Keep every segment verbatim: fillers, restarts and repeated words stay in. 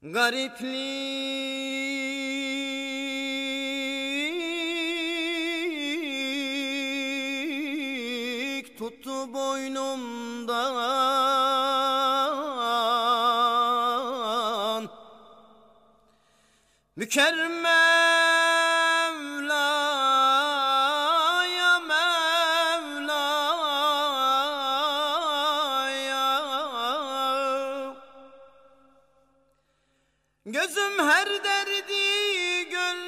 Gariplik tuttu boynumdan, Mükerrem Mevla'ya, Mevla'ya. Gözüm her derdi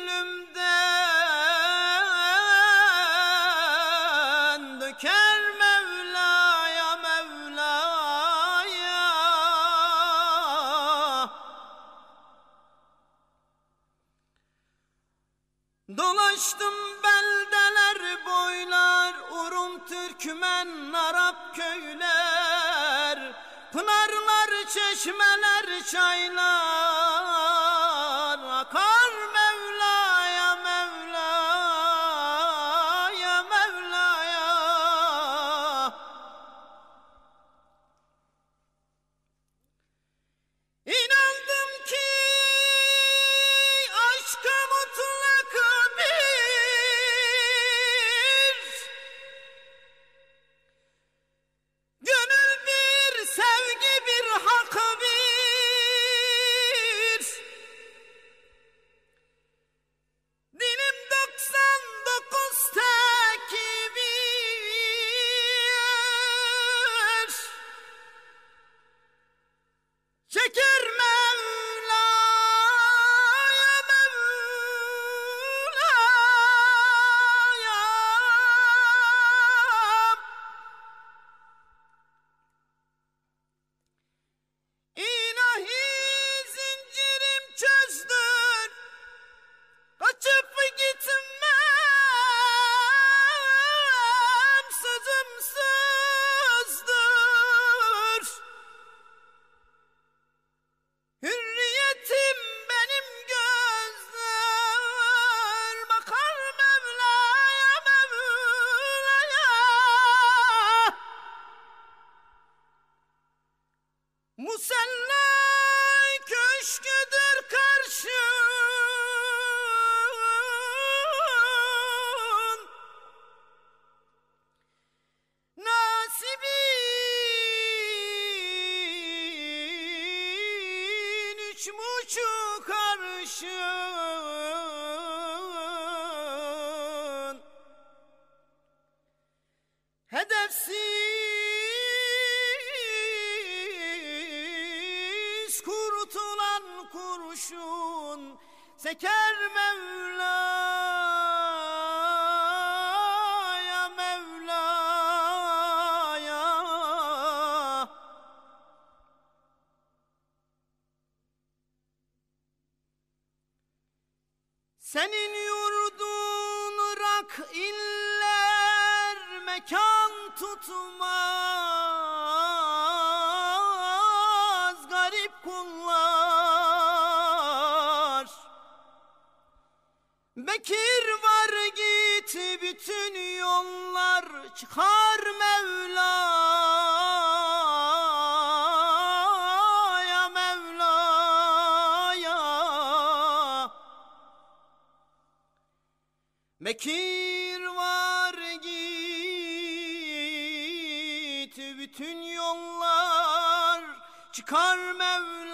gönlümden döker, Mevla'ya, Mevla'ya. Dolaştım beldeler boylar, Urum, Türkmen, Arap köyler, pınarlar, çeşmeler, çaylar akar, Mevla'ya, Mevla'ya, Mevla'ya. İnandım ki aşka mutlak bir, gönül bir, sevgi bir, hak bir. Dilim doksan dokuz tekbir çeker, Mevla'ya, Mevla'ya. İlahi zincirim çözdür, kaçıp gitmem, sözüm sözdür. Hürriyetim benim gözler, bakar, Mevla'ya, Mevla'ya. Musalla köşküdür karşın, nasibin üç buçuk arşın. Hedefsiz kurtulan kurşun seker, Mevla'ya, Mevla'ya. Senin yurdun Irak iller, mekan tutmaz garip kullar. Bekir var git, bütün yollar çıkar, Mevla'ya, Mevla'ya. Bekir var git, bütün yollar çıkar, Mevla'ya.